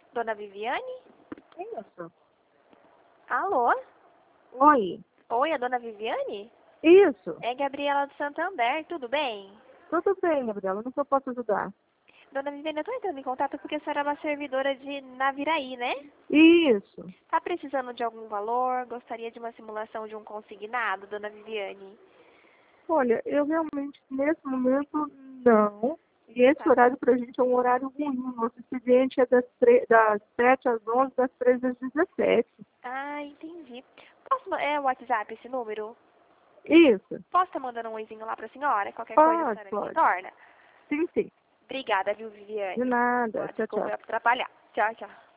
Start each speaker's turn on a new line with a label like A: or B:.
A: Dona Viviane?
B: Isso.
A: Alô?
B: Oi.
A: Oi, a Dona Viviane?
B: Isso.
A: É Gabriela do Santander, tudo bem?
B: Tudo bem, Gabriela. No que eu posso ajudar?
A: Dona Viviane, eu tô entrando em contato porque a senhora é uma servidora de Naviraí, né?
B: Isso.
A: Tá precisando de algum valor? Gostaria de uma simulação de um consignado, Dona Viviane?
B: Olha, eu realmente, nesse momento, não. E esse
A: Tá.
B: horário pra gente é um horário ruim. Nosso expediente é das 7 às 11, das 13 às 17.
A: Ah, entendi. É o WhatsApp esse número?
B: Isso.
A: Posso estar mandando um oizinho lá pra senhora? Qualquer coisa a
B: Pode,
A: senhora me
B: pode.
A: retorna?
B: Sim, sim.
A: Obrigada, viu,
B: De
A: Viviane?
B: nada.
A: Ó,
B: Tchau, tchau.
A: desculpa atrapalhar. Tchau, tchau.